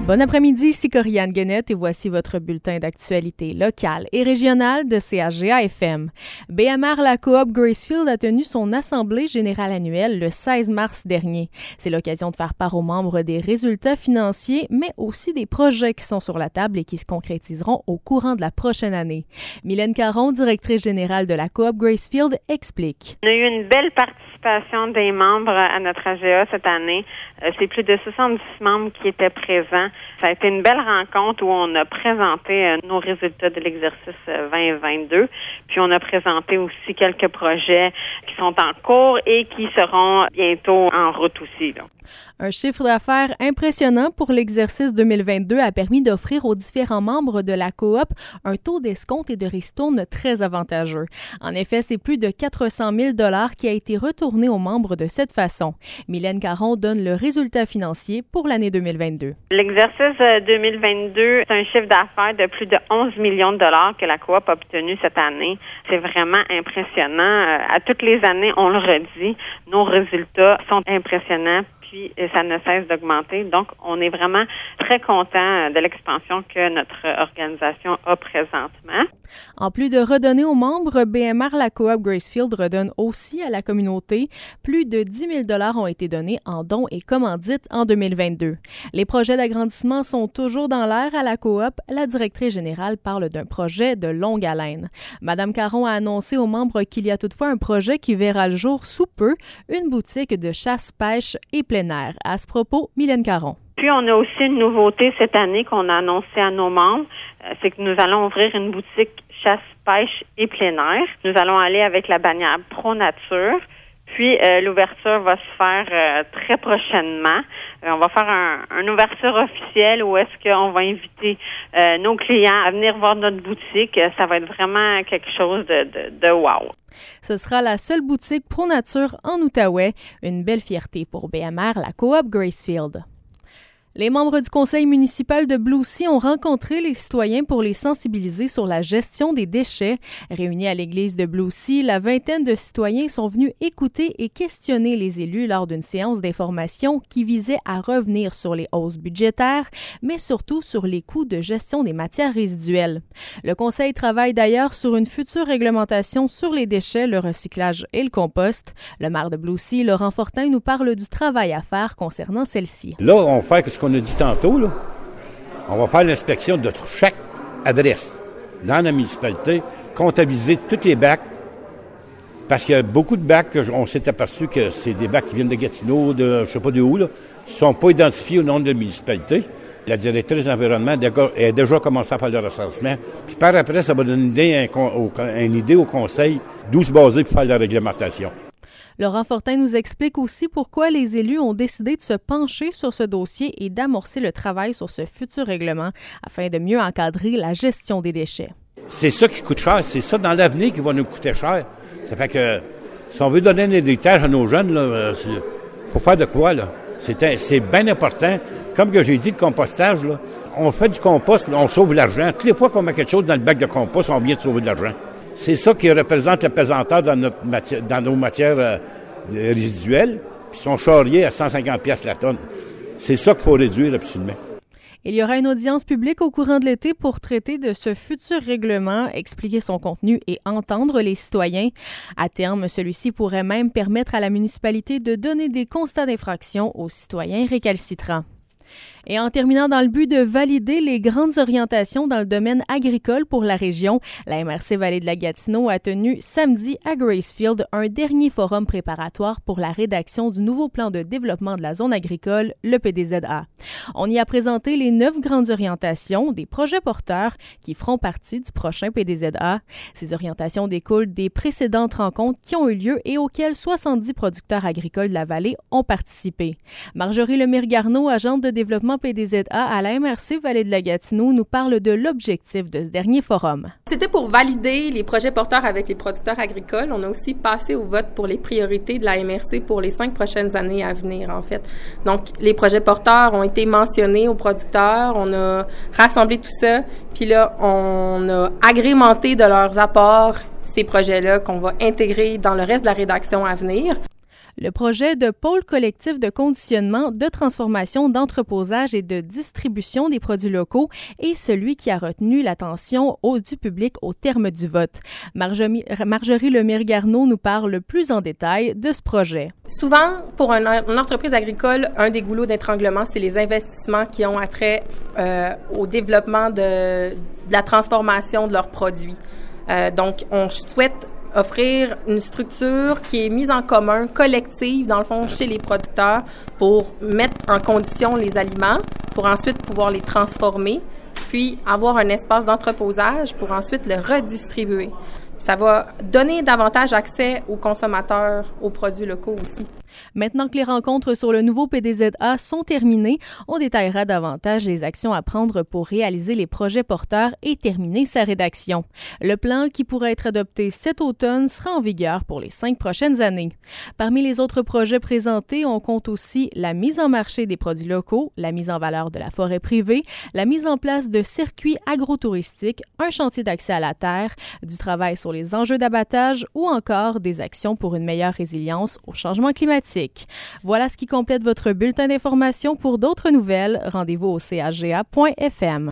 Bon après-midi, ici Corianne Guenette et voici votre bulletin d'actualité locale et régionale de CHGA-FM. BMR La Coop Gracefield a tenu son assemblée générale annuelle le 16 mars dernier. C'est l'occasion de faire part aux membres des résultats financiers, mais aussi des projets qui sont sur la table et qui se concrétiseront au courant de la prochaine année. Mylène Caron, directrice générale de la Coop Gracefield, explique. On a eu une belle participation des membres à notre AGA cette année. C'est plus de 70 membres qui étaient présents. Ça a été une belle rencontre où on a présenté nos résultats de l'exercice 2022. Puis on a présenté aussi quelques projets qui sont en cours et qui seront bientôt en route aussi, là. Un chiffre d'affaires impressionnant pour l'exercice 2022 a permis d'offrir aux différents membres de la coop un taux d'escompte et de ristourne très avantageux. En effet, c'est plus de 400 000 $ qui a été retourné aux membres de cette façon. Mylène Caron donne le résultat financier pour l'année 2022. L'exercice 2022, c'est un chiffre d'affaires de plus de 11 millions de dollars que la coop a obtenu cette année. C'est vraiment impressionnant. À toutes les années, on le redit, nos résultats sont impressionnants. Puis ça ne cesse d'augmenter. Donc, on est vraiment très content de l'expansion que notre organisation a présentement. En plus de redonner aux membres, BMR La Coop Gracefield redonne aussi à la communauté. Plus de 10 000 $ ont été donnés en dons et commandites en 2022. Les projets d'agrandissement sont toujours dans l'air à la coop. La directrice générale parle d'un projet de longue haleine. Madame Caron a annoncé aux membres qu'il y a toutefois un projet qui verra le jour sous peu, une boutique de chasse, pêche et plein air. À ce propos, Mylène Caron. Puis, on a aussi une nouveauté cette année qu'on a annoncée à nos membres, c'est que nous allons ouvrir une boutique chasse, pêche et plein air. Nous allons aller avec la bannière Pro Nature. Puis, l'ouverture va se faire très prochainement. On va faire une ouverture officielle où est-ce qu'on va inviter nos clients à venir voir notre boutique. Ça va être vraiment quelque chose de wow. Ce sera la seule boutique Pro Nature en Outaouais. Une belle fierté pour BMR La Coop Gracefield. Les membres du conseil municipal de Bloussy ont rencontré les citoyens pour les sensibiliser sur la gestion des déchets. Réunis à l'église de Bloussy, la vingtaine de citoyens sont venus écouter et questionner les élus lors d'une séance d'information qui visait à revenir sur les hausses budgétaires, mais surtout sur les coûts de gestion des matières résiduelles. Le conseil travaille d'ailleurs sur une future réglementation sur les déchets, le recyclage et le compost. Le maire de Bloussy, Laurent Fortin, nous parle du travail à faire concernant celle-ci. Là, on fait ce qu'on a dit tantôt, là. On va faire l'inspection de chaque adresse dans la municipalité, comptabiliser tous les bacs, parce qu'il y a beaucoup de bacs on s'est aperçu que c'est des bacs qui viennent de Gatineau, de je sais pas de où, là, qui ne sont pas identifiés au nom de la municipalité. La directrice de l'environnement a déjà commencé à faire le recensement. Puis par après, ça va donner une idée au conseil d'où se baser pour faire la réglementation. Laurent Fortin nous explique aussi pourquoi les élus ont décidé de se pencher sur ce dossier et d'amorcer le travail sur ce futur règlement afin de mieux encadrer la gestion des déchets. C'est ça qui coûte cher. C'est ça dans l'avenir qui va nous coûter cher. Ça fait que si on veut donner un héritage à nos jeunes, il faut faire de quoi, là. C'est bien important. Comme que j'ai dit, le compostage, là, on fait du compost, là, on sauve l'argent. Toutes les fois qu'on met quelque chose dans le bac de compost, on vient de sauver de l'argent. C'est ça qui représente la pesanteur dans nos matières résiduelles, puis sont charriées à 150 $ la tonne. C'est ça qu'il faut réduire absolument. Il y aura une audience publique au courant de l'été pour traiter de ce futur règlement, expliquer son contenu et entendre les citoyens. À terme, celui-ci pourrait même permettre à la municipalité de donner des constats d'infraction aux citoyens récalcitrants. Et en terminant dans le but de valider les grandes orientations dans le domaine agricole pour la région, la MRC Vallée de la Gatineau a tenu samedi à Gracefield un dernier forum préparatoire pour la rédaction du nouveau plan de développement de la zone agricole, le PDZA. On y a présenté les 9 grandes orientations des projets porteurs qui feront partie du prochain PDZA. Ces orientations découlent des précédentes rencontres qui ont eu lieu et auxquelles 70 producteurs agricoles de la vallée ont participé. Marjorie Lemire-Garneau, agente de développement PDZA à la MRC Vallée de la Gatineau, nous parle de l'objectif de ce dernier forum. C'était pour valider les projets porteurs avec les producteurs agricoles. On a aussi passé au vote pour les priorités de la MRC pour les 5 prochaines années à venir, en fait. Donc, les projets porteurs ont été mentionnés aux producteurs. On a rassemblé tout ça. Puis là, on a agrémenté de leurs apports ces projets-là qu'on va intégrer dans le reste de la rédaction à venir. Le projet de pôle collectif de conditionnement, de transformation, d'entreposage et de distribution des produits locaux est celui qui a retenu l'attention du public au terme du vote. Marjorie Lemire-Garneau nous parle plus en détail de ce projet. Souvent, pour une entreprise agricole, un des goulots d'étranglement, c'est les investissements qui ont attrait au développement de la transformation de leurs produits. Donc, on souhaite offrir une structure qui est mise en commun, collective, dans le fond, chez les producteurs pour mettre en condition les aliments, pour ensuite pouvoir les transformer, puis avoir un espace d'entreposage pour ensuite le redistribuer. Ça va donner davantage accès aux consommateurs aux produits locaux aussi. Maintenant que les rencontres sur le nouveau PDZA sont terminées, on détaillera davantage les actions à prendre pour réaliser les projets porteurs et terminer sa rédaction. Le plan, qui pourrait être adopté cet automne, sera en vigueur pour les 5 prochaines années. Parmi les autres projets présentés, on compte aussi la mise en marché des produits locaux, la mise en valeur de la forêt privée, la mise en place de circuits agrotouristiques, un chantier d'accès à la terre, du travail sur les enjeux d'abattage ou encore des actions pour une meilleure résilience au changement climatique. Voilà ce qui complète votre bulletin d'information. Pour d'autres nouvelles, rendez-vous au chga.fm.